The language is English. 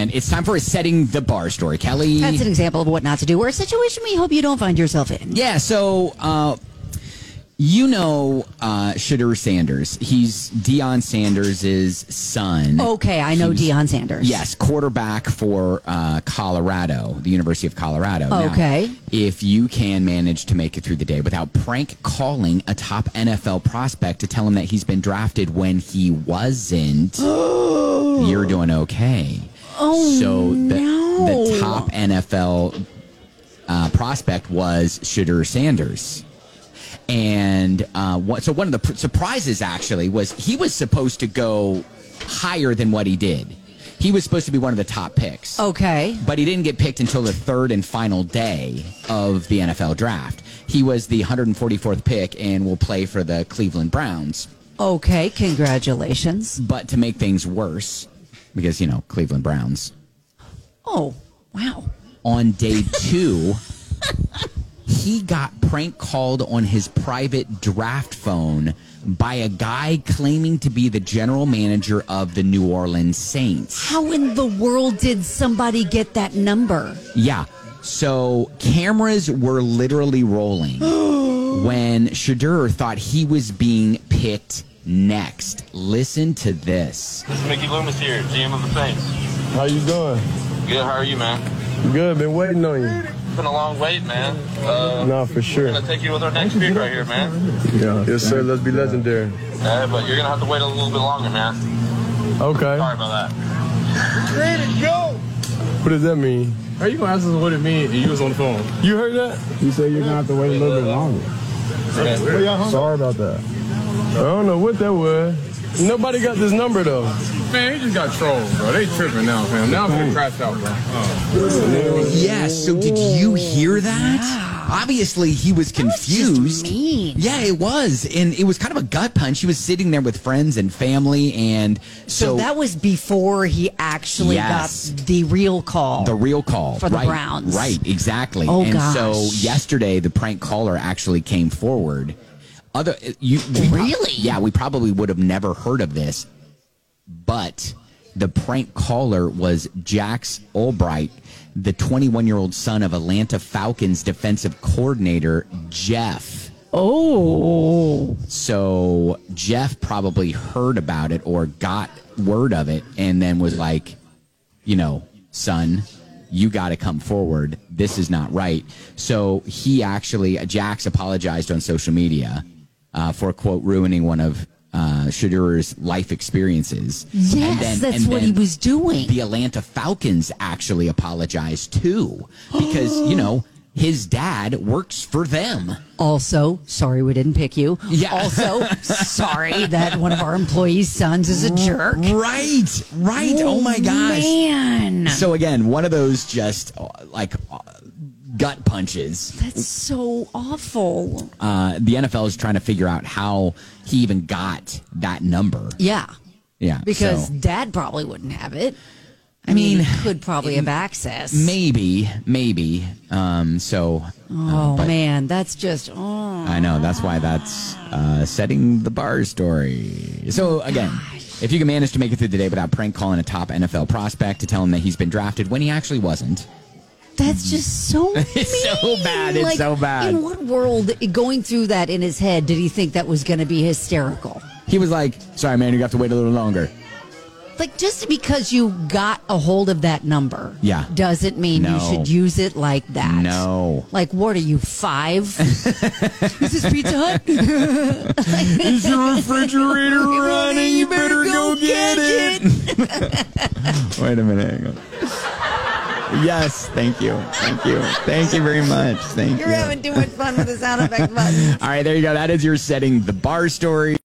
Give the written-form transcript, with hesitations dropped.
again, it's time for a Setting the Bar story. Kelly? That's an example of what not to do, or a situation we hope you don't find yourself in. Yeah, so, Shedeur Sanders. He's Deion Sanders' son. Okay, I know Deion Sanders. Yes, quarterback for Colorado, the University of Colorado. Okay. Now, if you can manage to make it through the day without prank calling a top NFL prospect to tell him that he's been drafted when he wasn't, you're doing okay. So the top NFL prospect was Shedeur Sanders. And so one of the surprises, actually, was he was supposed to go higher than what he did. He was supposed to be one of the top picks. Okay. But he didn't get picked until the third and final day of the NFL draft. He was the 144th pick and will play for the Cleveland Browns. Okay, congratulations. But to make things worse, because, Cleveland Browns. Oh, wow. On day 2... he got prank called on his private draft phone by a guy claiming to be the general manager of the New Orleans Saints. How in the world did somebody get that number? Yeah. So cameras were literally rolling when Shedeur thought he was being picked next. Listen to this. This is Mickey Loomis here, GM of the Saints. How you doing? Good, how are you, man? Good, been waiting on you. It's been a long wait, man. No, for sure. We're going to take you with our next pick right here, man. Yeah. Yes, sir, let's be legendary. But you're going to have to wait a little bit longer, man. Okay. Sorry about that. Ready to go! What does that mean? How you going to ask us what it means and you was on the phone? You heard that? You said you're going to have to wait a little bit longer. Sorry about that. I don't know what that was. Nobody got this number, though. Man, he just got trolled, bro. They tripping now, fam. Now I'm going to crash out, bro. Yeah, so did you hear that? Obviously, he was confused. That was just mean. Yeah, it was. And it was kind of a gut punch. He was sitting there with friends and family, and so that was before he actually got the real call. The real call. For the Browns. Right, exactly. Oh, and gosh. so yesterday, the prank caller actually came forward. Really? Yeah, we probably would have never heard of this, but the prank caller was Jax Albright, the 21-year-old son of Atlanta Falcons defensive coordinator Jeff. Oh. So Jeff probably heard about it or got word of it and then was like, son, you got to come forward. This is not right. So Jax apologized on social media for, quote, ruining one of Shedeur's life experiences. Yes, that's what he was doing. The Atlanta Falcons actually apologized, too, because, his dad works for them. Also, sorry we didn't pick you. Yeah. Also, sorry that one of our employees' sons is a jerk. Right. Oh, my gosh. Man. So, again, one of those just, gut punches. That's so awful. The NFL is trying to figure out how he even got that number. Yeah. Because so. Dad probably wouldn't have it. I mean, he could probably have access. Maybe. Man, that's just. Oh. I know. That's why that's Setting the Bar story. So, again, if you can manage to make it through the day without prank calling a top NFL prospect to tell him that he's been drafted when he actually wasn't. That's just so mean. It's so bad. It's so bad. In what world, going through that in his head, did he think that was going to be hysterical? He was like, sorry, man, you have to wait a little longer. Like, just because you got a hold of that number doesn't mean you should use it like that. No. Like, what are you, 5? Is this Pizza Hut? Is your refrigerator running? You better go get it. Wait a minute. Hang on. Yes, thank you. Thank you very much. Thank you. You're having too much fun with the sound effect button. All right, there you go. That is your Setting the Bar story.